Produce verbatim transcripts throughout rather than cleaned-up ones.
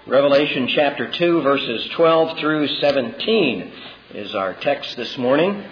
Revelation chapter two, verses twelve through seventeen is our text this morning.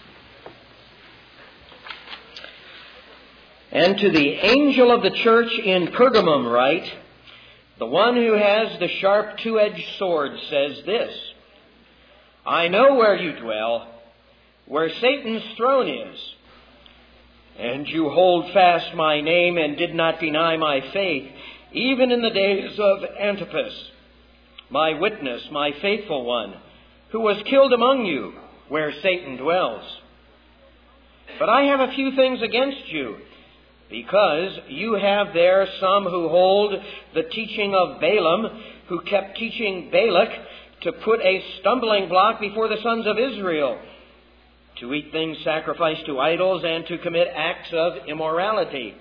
And to the angel of the church in Pergamum write, the one who has the sharp two-edged sword says this, I know where you dwell, where Satan's throne is, and you hold fast my name and did not deny my faith, even in the days of Antipas, my witness, my faithful one, who was killed among you, where Satan dwells. But I have a few things against you, because you have there some who hold the teaching of Balaam, who kept teaching Balak to put a stumbling block before the sons of Israel, to eat things sacrificed to idols and to commit acts of immorality.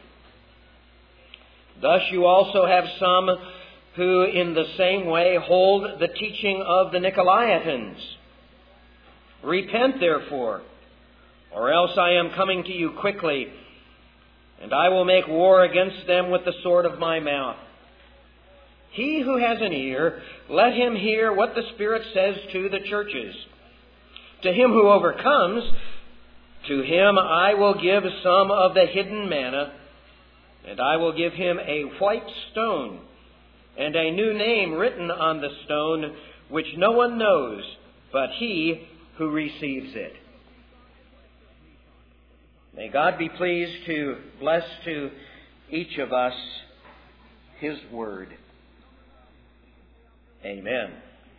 Thus you also have some who in the same way hold the teaching of the Nicolaitans. Repent therefore, or else I am coming to you quickly, and I will make war against them with the sword of my mouth. He who has an ear, let him hear what the Spirit says to the churches. To him who overcomes, to him I will give some of the hidden manna, and I will give him a white stone, and a new name written on the stone, which no one knows but he who receives it. May God be pleased to bless to each of us His Word. Amen.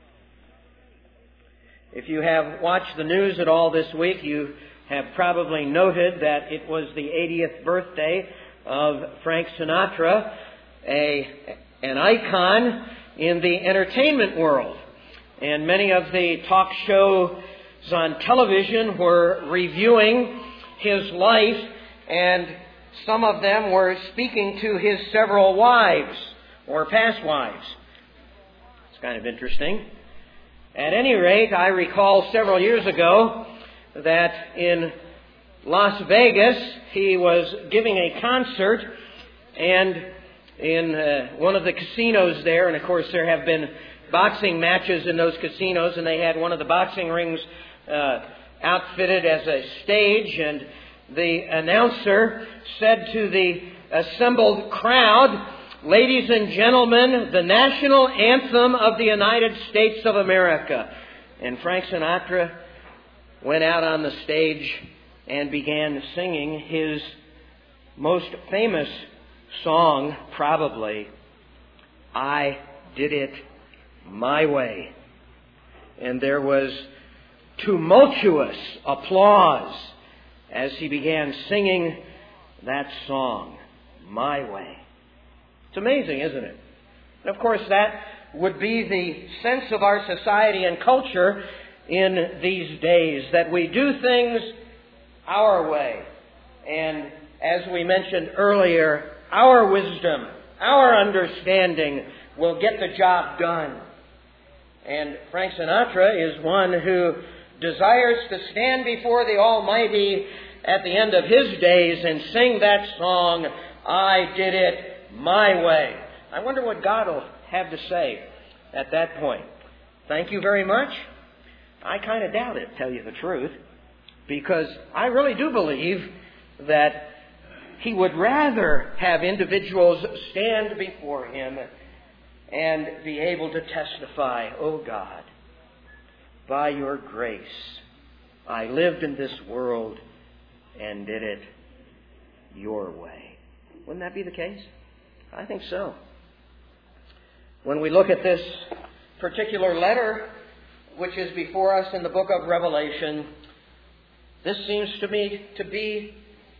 If you have watched the news at all this week, you have probably noted that it was the eightieth birthday of Frank Sinatra, a, an icon in the entertainment world. And many of the talk shows on television were reviewing his life, and some of them were speaking to his several wives, or past wives. It's kind of interesting. At any rate, I recall several years ago that in Las Vegas, he was giving a concert, and in uh, one of the casinos there, and of course there have been boxing matches in those casinos, and they had one of the boxing rings uh, outfitted as a stage, and the announcer said to the assembled crowd, ladies and gentlemen, the national anthem of the United States of America. And Frank Sinatra went out on the stage and began singing his most famous song, probably, I Did It My Way. And there was tumultuous applause as he began singing that song, My Way. It's amazing, isn't it? And of course, that would be the sense of our society and culture in these days, that we do things our way. And as we mentioned earlier, our wisdom, our understanding will get the job done. And Frank Sinatra is one who desires to stand before the Almighty at the end of his days and sing that song, I Did It My Way. I wonder what God will have to say at that point. Thank you very much. I kind of doubt it, to tell you the truth, because I really do believe that He would rather have individuals stand before Him and be able to testify, oh God, by your grace, I lived in this world and did it your way. Wouldn't that be the case? I think so. When we look at this particular letter, which is before us in the book of Revelation, this seems to me to be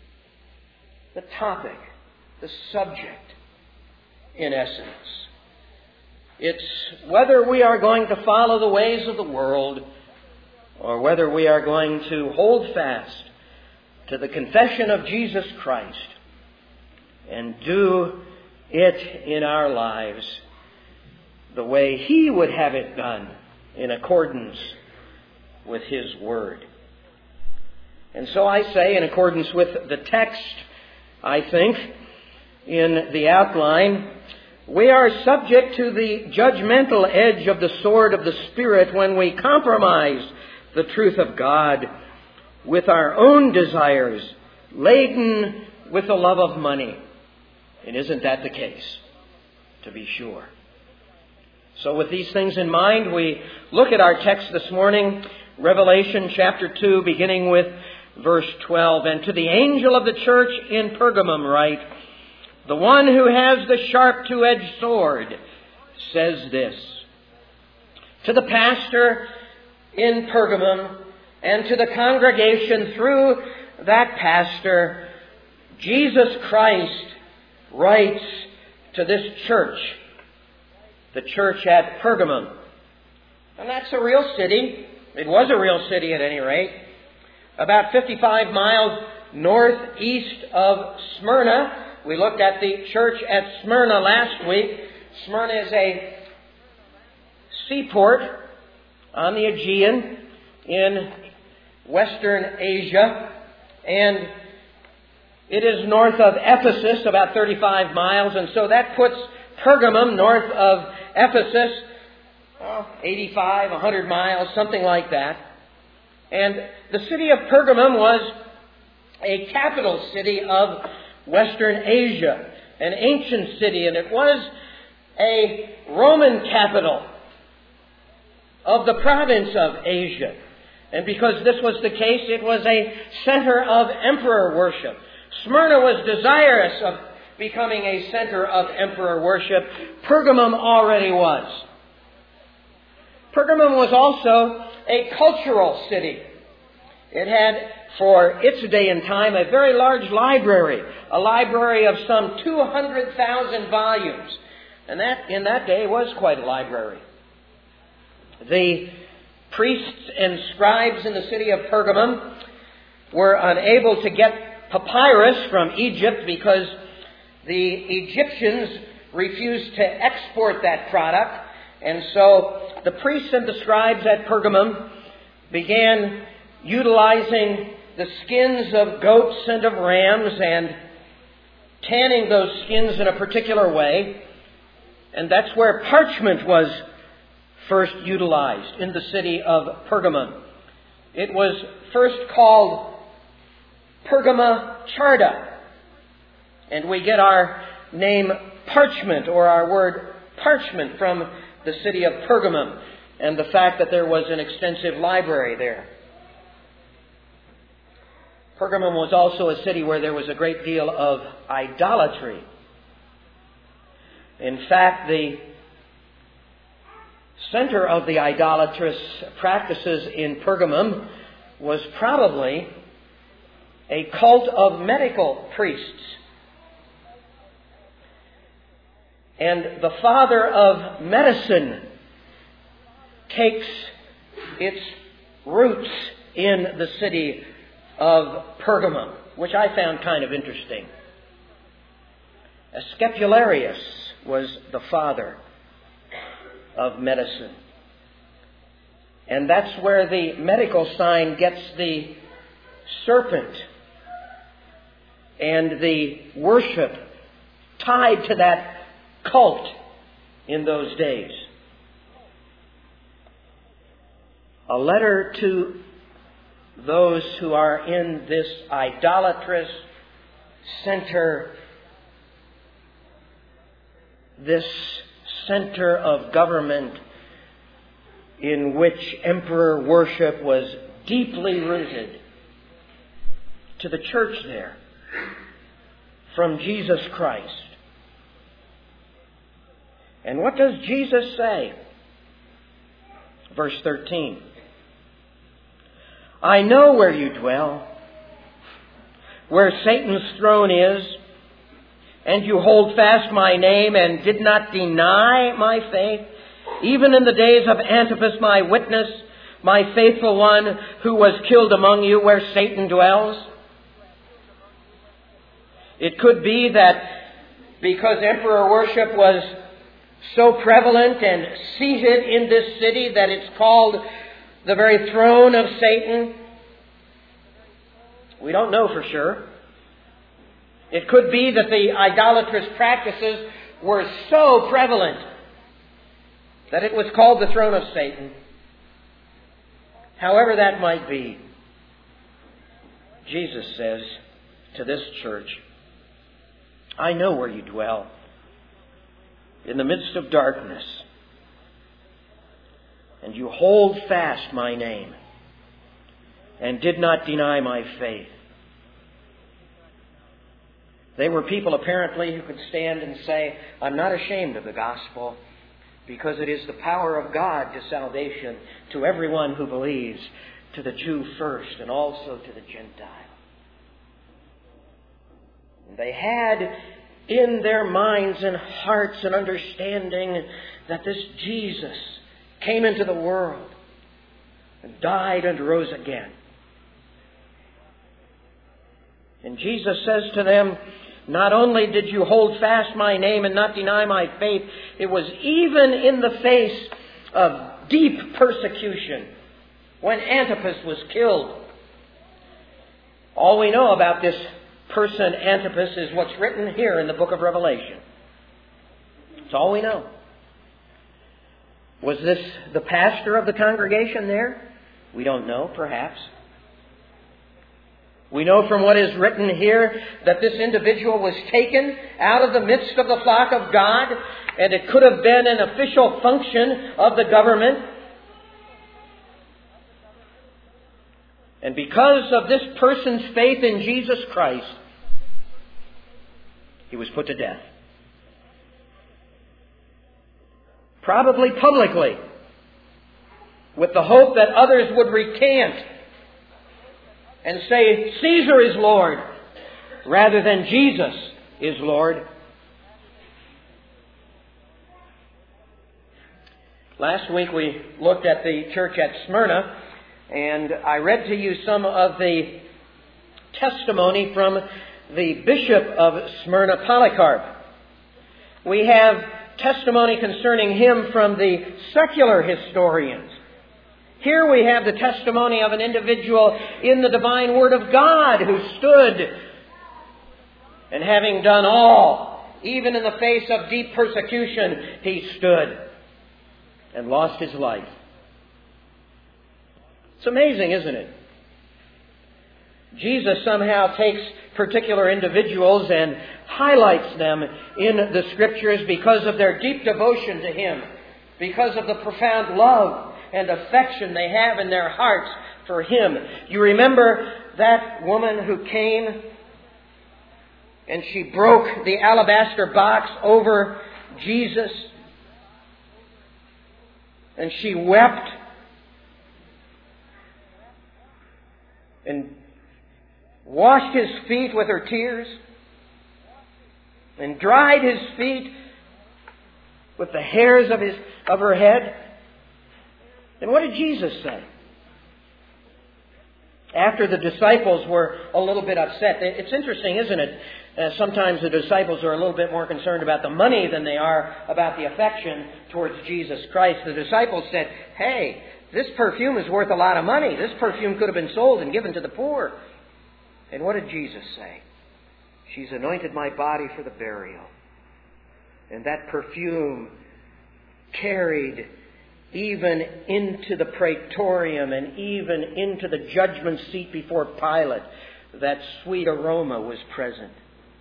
the topic, the subject, in essence. It's whether we are going to follow the ways of the world or whether we are going to hold fast to the confession of Jesus Christ and do it in our lives the way He would have it done in accordance with His Word. And so I say, in accordance with the text, I think, in the outline, we are subject to the judgmental edge of the sword of the Spirit when we compromise the truth of God with our own desires, laden with the love of money. And isn't that the case? To be sure. So with these things in mind, we look at our text this morning, Revelation chapter two, beginning with verse twelve. And to the angel of the church in Pergamum write, the one who has the sharp two-edged sword says this. To the pastor in Pergamum and to the congregation through that pastor, Jesus Christ writes to this church, the church at Pergamum. And that's a real city. It was a real city at any rate. About fifty-five miles northeast of Smyrna. We looked at the church at Smyrna last week. Smyrna is a seaport on the Aegean in Western Asia. And it is north of Ephesus, about thirty-five miles. And so that puts Pergamum north of Ephesus, well, eighty-five, one hundred miles, something like that. And the city of Pergamum was a capital city of Western Asia, an ancient city, and it was a Roman capital of the province of Asia. And because this was the case, it was a center of emperor worship. Smyrna was desirous of becoming a center of emperor worship. Pergamum already was. Pergamum was also a cultural city. It had, for its day and time, a very large library, a library of some two hundred thousand volumes. And that, in that day, was quite a library. The priests and scribes in the city of Pergamum were unable to get papyrus from Egypt because the Egyptians refused to export that product. And so the priests and the scribes at Pergamum began utilizing the skins of goats and of rams and tanning those skins in a particular way. And that's where parchment was first utilized in the city of Pergamum. It was first called Pergama Charta. And we get our name parchment, or our word parchment, from the city of Pergamum and the fact that there was an extensive library there. Pergamum was also a city where there was a great deal of idolatry. In fact, the center of the idolatrous practices in Pergamum was probably a cult of medical priests. And the father of medicine takes its roots in the city of Pergamum, which I found kind of interesting. Asclepularius was the father of medicine. And that's where the medical sign gets the serpent and the worship tied to that cult in those days. A letter to those who are in this idolatrous center, this center of government in which emperor worship was deeply rooted, to the church there from Jesus Christ. And what does Jesus say? Verse thirteen. I know where you dwell, where Satan's throne is, and you hold fast my name and did not deny my faith, even in the days of Antipas my witness, my faithful one who was killed among you where Satan dwells. It could be that because emperor worship was so prevalent and seated in this city that it's called the very throne of Satan. We don't know for sure. It could be that the idolatrous practices were so prevalent that it was called the throne of Satan. However that might be, Jesus says to this church, I know where you dwell, in the midst of darkness, and you hold fast my name, and did not deny my faith. They were people apparently who could stand and say, I'm not ashamed of the gospel, because it is the power of God to salvation to everyone who believes, to the Jew first and also to the Gentile. They had in their minds and hearts an understanding that this Jesus came into the world and died and rose again. And Jesus says to them, not only did you hold fast my name and not deny my faith, it was even in the face of deep persecution when Antipas was killed. All we know about this person, Antipas, is what's written here in the book of Revelation. It's all we know. Was this the pastor of the congregation there? We don't know, perhaps. We know from what is written here that this individual was taken out of the midst of the flock of God, and it could have been an official function of the government. And because of this person's faith in Jesus Christ, he was put to death. Probably publicly, with the hope that others would recant and say, Caesar is Lord, rather than Jesus is Lord. Last week we looked at the church at Smyrna, and I read to you some of the testimony from the bishop of Smyrna, Polycarp. We have testimony concerning him from the secular historians. Here we have the testimony of an individual in the divine Word of God who stood, and having done all, even in the face of deep persecution, he stood and lost his life. It's amazing, isn't it? Jesus somehow takes particular individuals and highlights them in the Scriptures because of their deep devotion to Him, because of the profound love and affection they have in their hearts for Him. You remember that woman who came and she broke the alabaster box over Jesus, and she wept and washed His feet with her tears and dried His feet with the hairs of his of her head. And what did Jesus say? After the disciples were a little bit upset. It's interesting, isn't it? Uh, sometimes the disciples are a little bit more concerned about the money than they are about the affection towards Jesus Christ. The disciples said, hey, this perfume is worth a lot of money. This perfume could have been sold and given to the poor. And what did Jesus say? She's anointed my body for the burial. And that perfume carried even into the praetorium and even into the judgment seat before Pilate. That sweet aroma was present.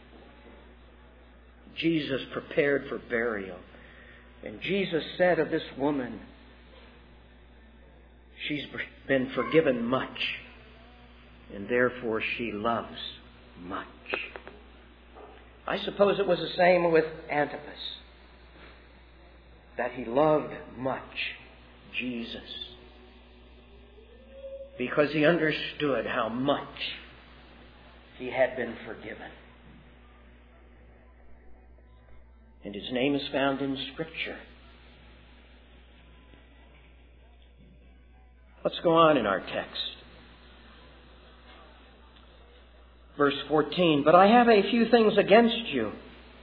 Jesus prepared for burial. And Jesus said of this woman, she's been forgiven much, and therefore she loves much. I suppose it was the same with Antipas, that he loved much Jesus because he understood how much he had been forgiven. And his name is found in Scripture. Let's go on in our text. Verse fourteen, but I have a few things against you,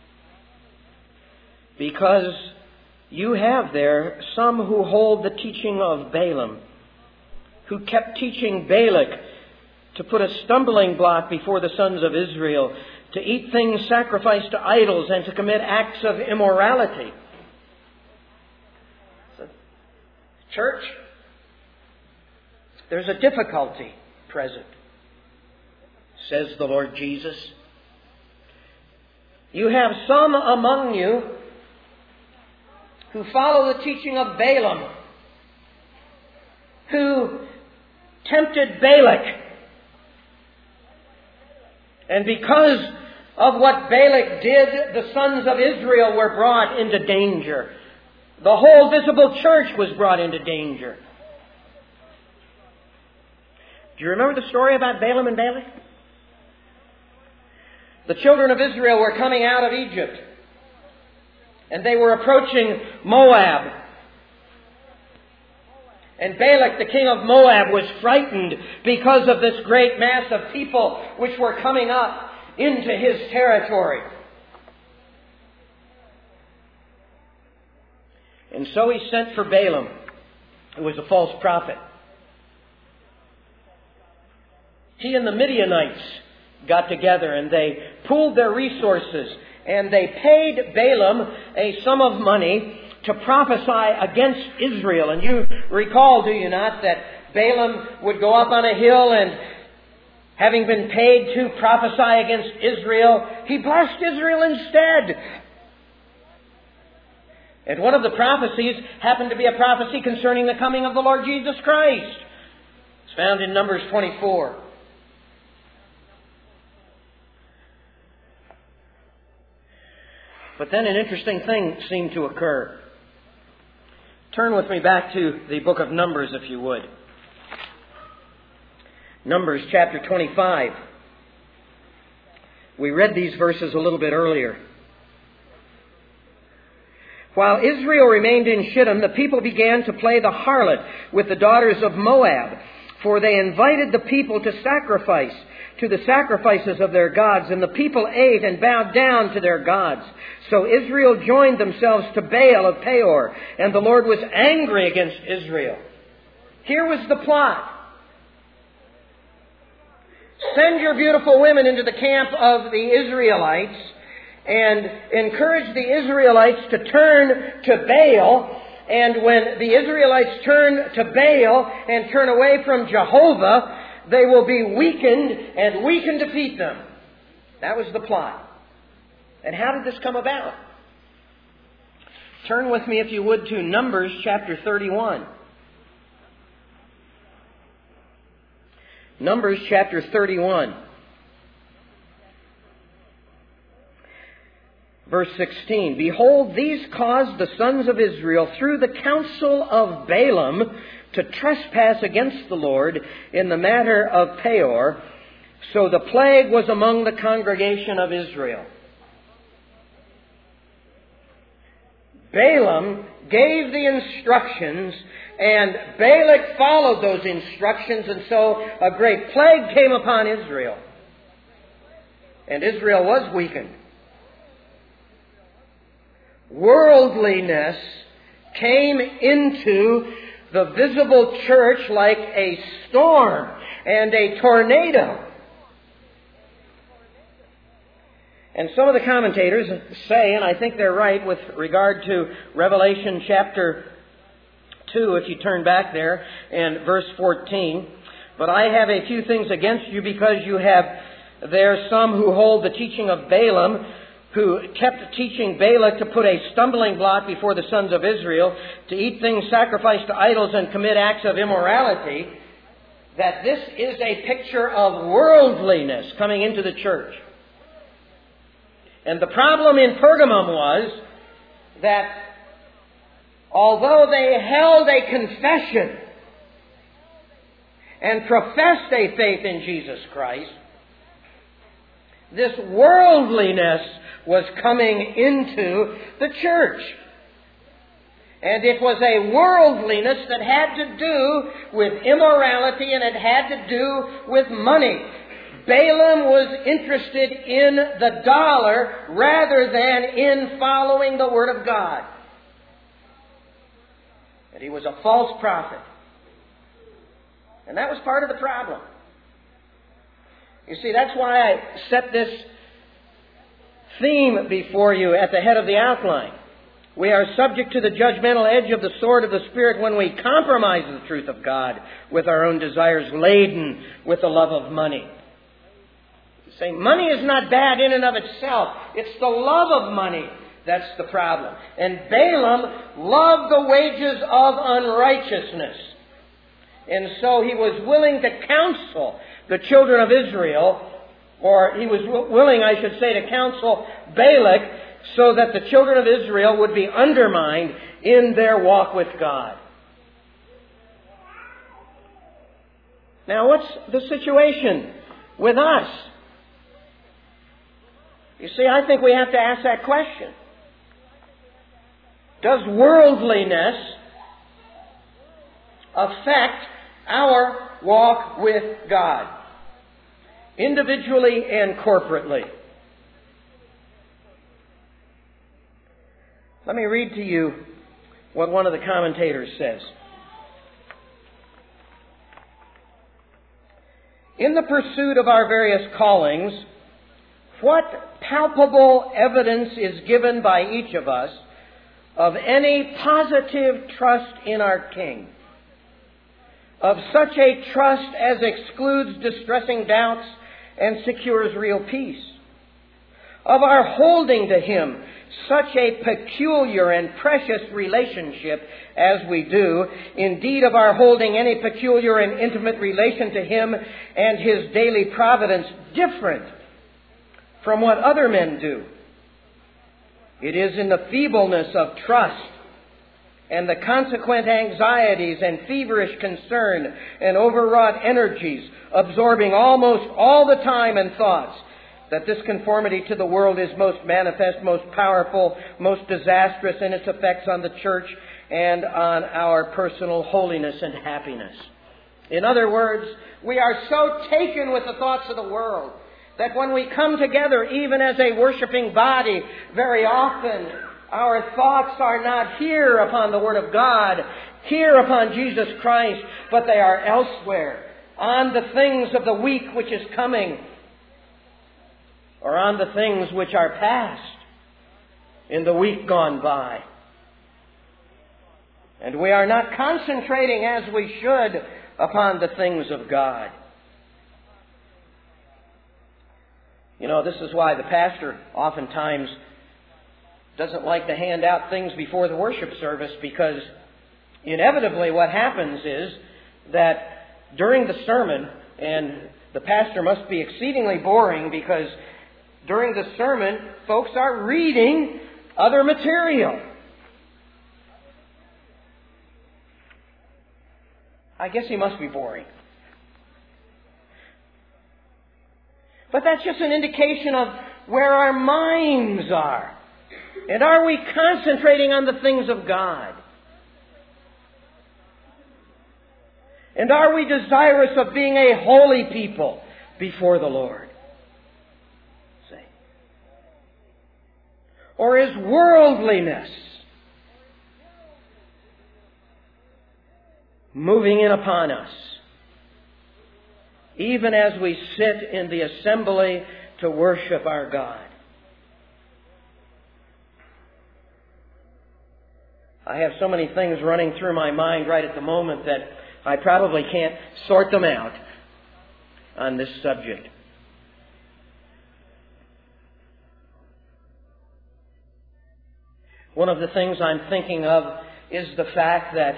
because you have there some who hold the teaching of Balaam, who kept teaching Balak to put a stumbling block before the sons of Israel, to eat things sacrificed to idols, and to commit acts of immorality. So, church, there's a difficulty present, says the Lord Jesus. You have some among you who follow the teaching of Balaam, who tempted Balak. And because of what Balak did, the sons of Israel were brought into danger. The whole visible church was brought into danger. Do you remember the story about Balaam and Balak? The children of Israel were coming out of Egypt, and they were approaching Moab. And Balak, the king of Moab, was frightened because of this great mass of people which were coming up into his territory. And so he sent for Balaam, who was a false prophet. He and the Midianites got together, and they pooled their resources, and they paid Balaam a sum of money to prophesy against Israel. And you recall, do you not, that Balaam would go up on a hill, and having been paid to prophesy against Israel, he blessed Israel instead. And one of the prophecies happened to be a prophecy concerning the coming of the Lord Jesus Christ. It's found in Numbers twenty-four. But then an interesting thing seemed to occur. Turn with me back to the book of Numbers, if you would. Numbers chapter twenty-five. We read these verses a little bit earlier. While Israel remained in Shittim, the people began to play the harlot with the daughters of Moab, for they invited the people to sacrifice to the sacrifices of their gods, and the people ate and bowed down to their gods. So Israel joined themselves to Baal of Peor, and the Lord was angry against Israel. Here was the plot. Send your beautiful women into the camp of the Israelites and encourage the Israelites to turn to Baal. And when the Israelites turn to Baal and turn away from Jehovah, they will be weakened, and we can defeat them. That was the plot. And how did this come about? Turn with me, if you would, to Numbers chapter thirty-one. Numbers chapter thirty-one. Verse sixteen. Behold, these caused the sons of Israel through the counsel of Balaam to trespass against the Lord in the matter of Peor. So the plague was among the congregation of Israel. Balaam gave the instructions, and Balak followed those instructions, and so a great plague came upon Israel. And Israel was weakened. Worldliness came into the visible church like a storm and a tornado. And some of the commentators say, and I think they're right with regard to Revelation chapter two, if you turn back there, and verse fourteen, but I have a few things against you, because you have there some who hold the teaching of Balaam, who kept teaching Balak to put a stumbling block before the sons of Israel, to eat things sacrificed to idols and commit acts of immorality, that this is a picture of worldliness coming into the church. And the problem in Pergamum was that although they held a confession and professed a faith in Jesus Christ, this worldliness was coming into the church. And it was a worldliness that had to do with immorality, and it had to do with money. Balaam was interested in the dollar rather than in following the Word of God. And he was a false prophet. And that was part of the problem. You see, that's why I set this theme before you at the head of the outline. We are subject to the judgmental edge of the sword of the Spirit when we compromise the truth of God with our own desires laden with the love of money. You say, money is not bad in and of itself. It's the love of money that's the problem. And Balaam loved the wages of unrighteousness. And so he was willing to counsel the children of Israel, or he was willing, I should say, to counsel Balak, so that the children of Israel would be undermined in their walk with God. Now, what's the situation with us? You see, I think we have to ask that question. Does worldliness affect our walk with God, individually and corporately? Let me read to you what one of the commentators says. In the pursuit of our various callings, what palpable evidence is given by each of us of any positive trust in our King? Of such a trust as excludes distressing doubts and secures real peace. Of our holding to Him such a peculiar and precious relationship as we do, indeed of our holding any peculiar and intimate relation to Him and His daily providence different from what other men do. It is in the feebleness of trust and the consequent anxieties and feverish concern and overwrought energies, absorbing almost all the time and thoughts, that this conformity to the world is most manifest, most powerful, most disastrous in its effects on the church and on our personal holiness and happiness. In other words, we are so taken with the thoughts of the world that when we come together, even as a worshiping body, very often our thoughts are not here upon the Word of God, here upon Jesus Christ, but they are elsewhere, on the things of the week which is coming, or on the things which are past in the week gone by. And we are not concentrating as we should upon the things of God. You know, this is why the pastor oftentimes doesn't like to hand out things before the worship service, because inevitably what happens is that during the sermon, and the pastor must be exceedingly boring because during the sermon, folks are reading other material. I guess he must be boring. But that's just an indication of where our minds are. And are we concentrating on the things of God? And are we desirous of being a holy people before the Lord? Or is worldliness moving in upon us, even as we sit in the assembly to worship our God? I have so many things running through my mind right at the moment that I probably can't sort them out on this subject. One of the things I'm thinking of is the fact that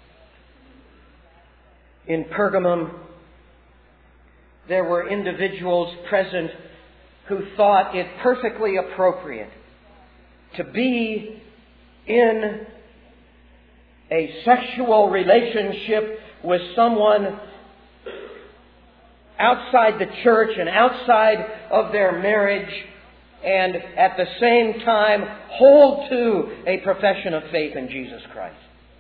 in Pergamum there were individuals present who thought it perfectly appropriate to be in a sexual relationship with someone outside the church and outside of their marriage, and at the same time hold to a profession of faith in Jesus Christ.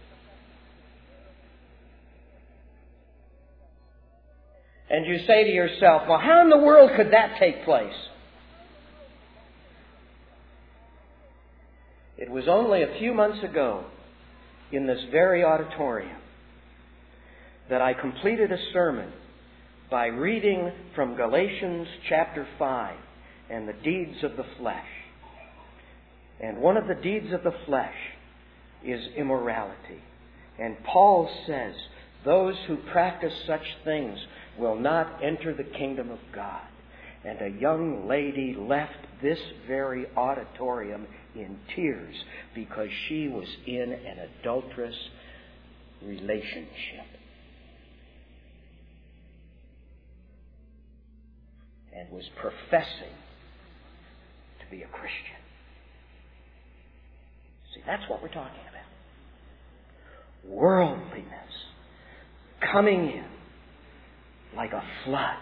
And you say to yourself, well, how in the world could that take place? It was only a few months ago in this very auditorium that I completed a sermon by reading from Galatians chapter five and the deeds of the flesh. And one of the deeds of the flesh is immorality. And Paul says, those who practice such things will not enter the kingdom of God. And a young lady left this very auditorium in tears because she was in an adulterous relationship. And was professing to be a Christian. See, that's what we're talking about. Worldliness coming in like a flood.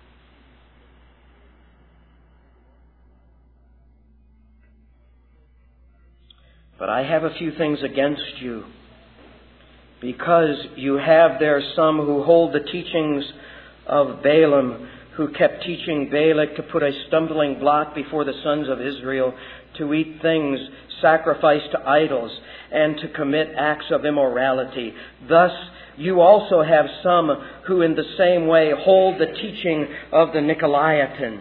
But I have a few things against you, because you have there some who hold the teachings of Balaam, who kept teaching Balak to put a stumbling block before the sons of Israel, to eat things sacrificed to idols, and to commit acts of immorality. Thus, you also have some who in the same way hold the teaching of the Nicolaitans.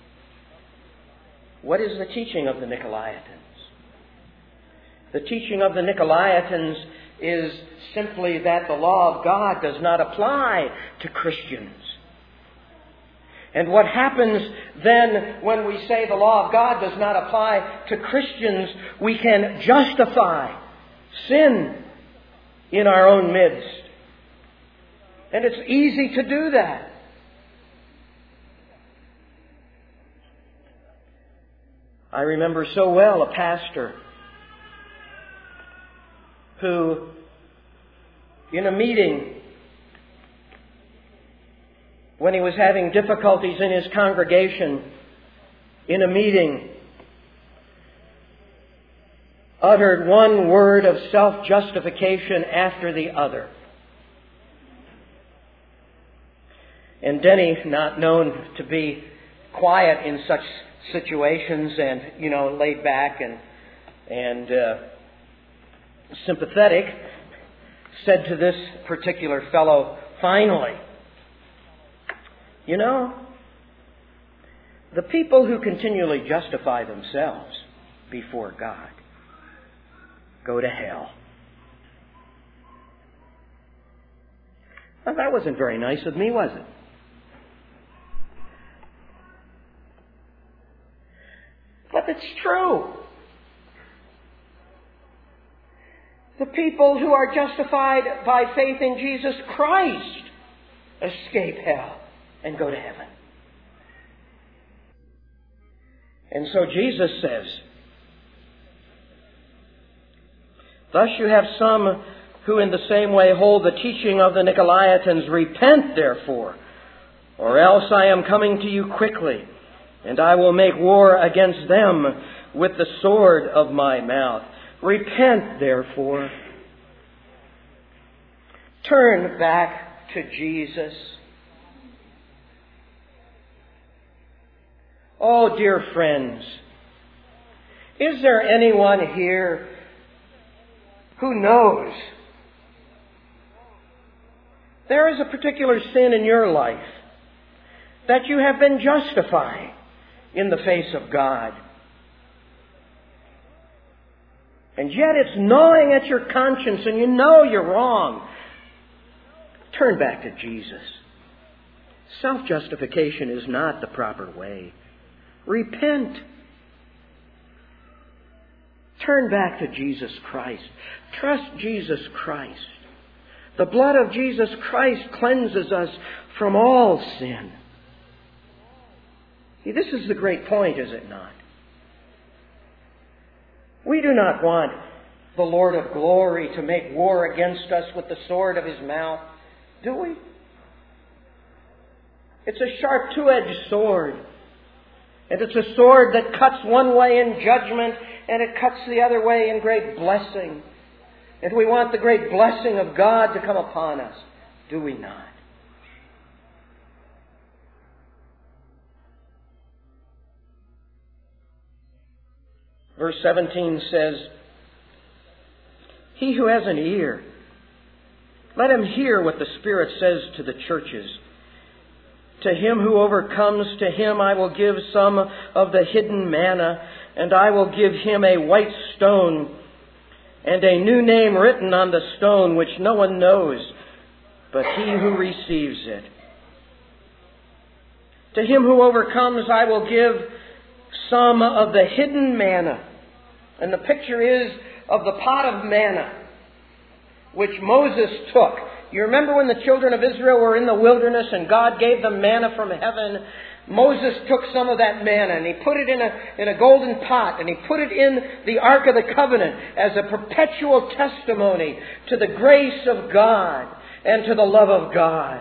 What is the teaching of the Nicolaitans? The teaching of the Nicolaitans is simply that the law of God does not apply to Christians. And what happens then when we say the law of God does not apply to Christians, we can justify sin in our own midst. And it's easy to do that. I remember so well a pastor who, in a meeting, when he was having difficulties in his congregation, in a meeting, uttered one word of self-justification after the other. And Denny, not known to be quiet in such situations and, you know, laid back and, and uh, sympathetic, said to this particular fellow, finally, you know, the people who continually justify themselves before God go to hell. Now, that wasn't very nice of me, was it? But it's true. The people who are justified by faith in Jesus Christ escape hell and go to heaven. And so Jesus says, thus you have some who in the same way hold the teaching of the Nicolaitans. Repent, therefore, or else I am coming to you quickly, and I will make war against them with the sword of my mouth. Repent, therefore. Turn back to Jesus. Oh, dear friends, is there anyone here who knows there is a particular sin in your life that you have been justifying in the face of God? And yet it's gnawing at your conscience and you know you're wrong. Turn back to Jesus. Self-justification is not the proper way. Repent. Turn back to Jesus Christ. Trust Jesus Christ. The blood of Jesus Christ cleanses us from all sin. See, this is the great point, is it not? We do not want the Lord of glory to make war against us with the sword of His mouth, do we? It's a sharp two-edged sword. And it's a sword that cuts one way in judgment and it cuts the other way in great blessing. And we want the great blessing of God to come upon us, do we not? Verse seventeen says, he who has an ear, let him hear what the Spirit says to the churches. To him who overcomes, to him I will give some of the hidden manna, and I will give him a white stone, and a new name written on the stone, which no one knows but he who receives it. To him who overcomes, I will give some of the hidden manna. And the picture is of the pot of manna, which Moses took. You remember when the children of Israel were in the wilderness and God gave them manna from heaven? Moses took some of that manna and he put it in a, in a golden pot, and he put it in the Ark of the Covenant as a perpetual testimony to the grace of God and to the love of God.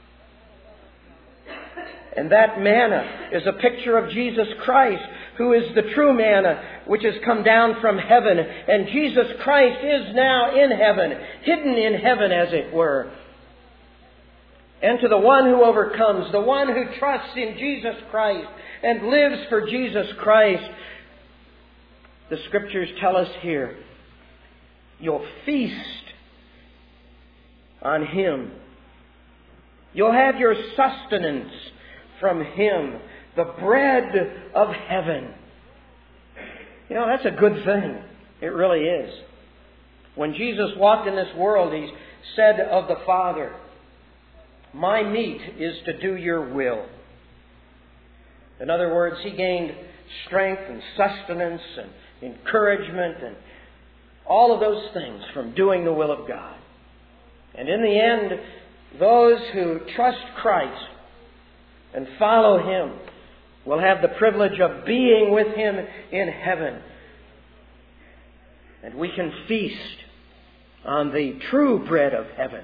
And that manna is a picture of Jesus Christ, who is the true manna which has come down from heaven. And Jesus Christ is now in heaven, hidden in heaven as it were. And to the one who overcomes, the one who trusts in Jesus Christ and lives for Jesus Christ, the Scriptures tell us here, you'll feast on Him. You'll have your sustenance from Him, the bread of heaven. You know, that's a good thing. It really is. When Jesus walked in this world, He said of the Father, "My meat is to do your will." In other words, He gained strength and sustenance and encouragement and all of those things from doing the will of God. And in the end, those who trust Christ and follow Him will have the privilege of being with Him in heaven. And we can feast on the true bread of heaven,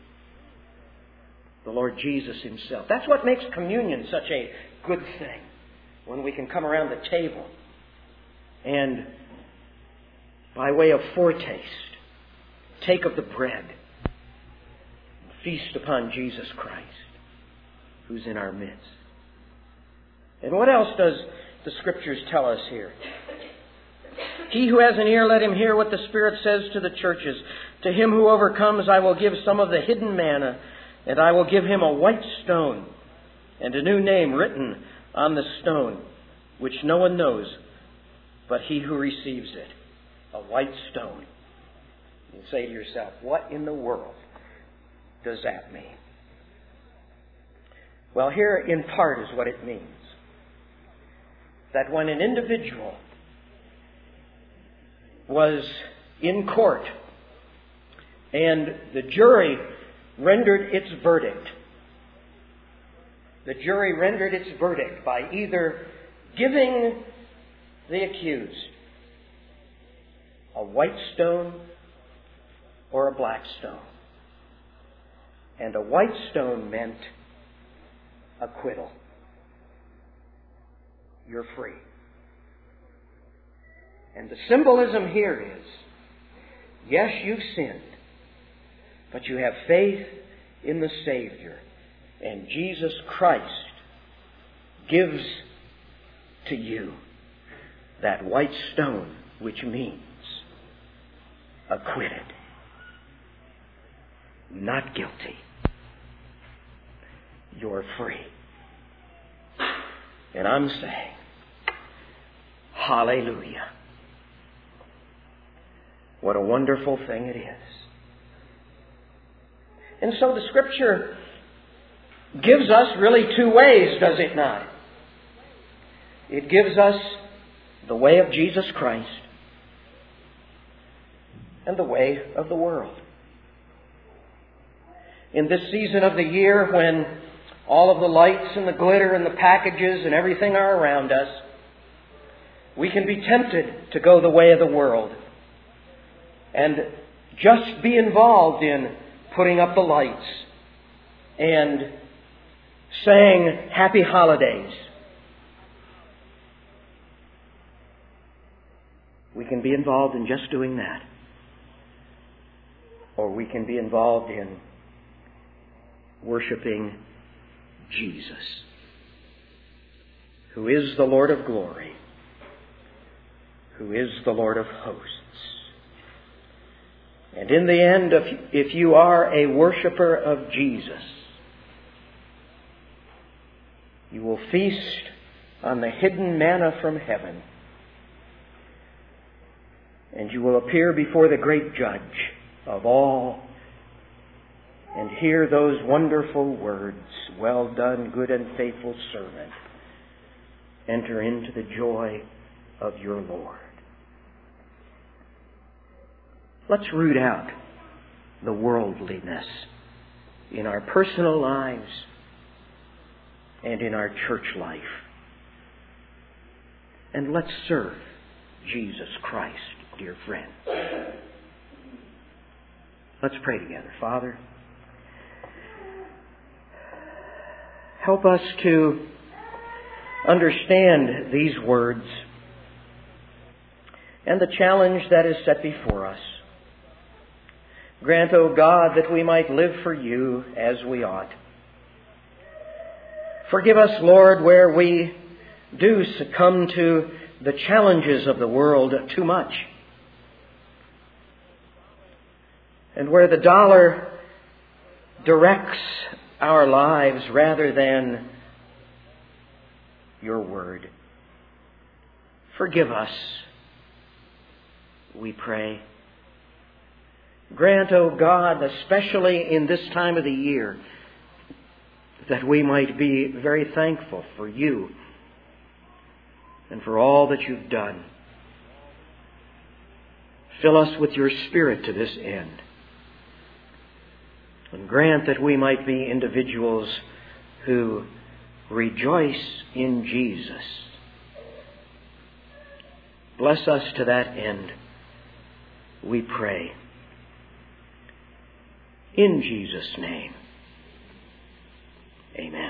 the Lord Jesus Himself. That's what makes communion such a good thing, when we can come around the table and, by way of foretaste, take of the bread and feast upon Jesus Christ, who's in our midst. And what else does the Scriptures tell us here? He who has an ear, let him hear what the Spirit says to the churches. To him who overcomes, I will give some of the hidden manna, and I will give him a white stone, and a new name written on the stone, which no one knows but he who receives it. A white stone. You say to yourself, what in the world does that mean? Well, here in part is what it means. That when an individual was in court and the jury rendered its verdict, the jury rendered its verdict by either giving the accused a white stone or a black stone. And a white stone meant acquittal. You're free. And the symbolism here is, yes, you've sinned, but you have faith in the Savior. And Jesus Christ gives to you that white stone, which means acquitted, not guilty. You're free. And I'm saying, hallelujah. What a wonderful thing it is. And so the Scripture gives us really two ways, does it not? It gives us the way of Jesus Christ and the way of the world. In this season of the year when all of the lights and the glitter and the packages and everything are around us, we can be tempted to go the way of the world and just be involved in putting up the lights and saying happy holidays. We can be involved in just doing that. Or we can be involved in worshiping Jesus, who is the Lord of glory, who is the Lord of hosts. And in the end, if you are a worshiper of Jesus, you will feast on the hidden manna from heaven, and you will appear before the great Judge of all and hear those wonderful words, "Well done, good and faithful servant. Enter into the joy of your Lord." Let's root out the worldliness in our personal lives and in our church life. And let's serve Jesus Christ, dear friend. Let's pray together. Father, help us to understand these words and the challenge that is set before us. Grant, O God, that we might live for you as we ought. Forgive us, Lord, where we do succumb to the challenges of the world too much, and where the dollar directs our lives rather than your word. Forgive us, we pray. Grant, O God, especially in this time of the year, that we might be very thankful for you and for all that you've done. Fill us with your Spirit to this end. And grant that we might be individuals who rejoice in Jesus. Bless us to that end, we pray. In Jesus' name, amen.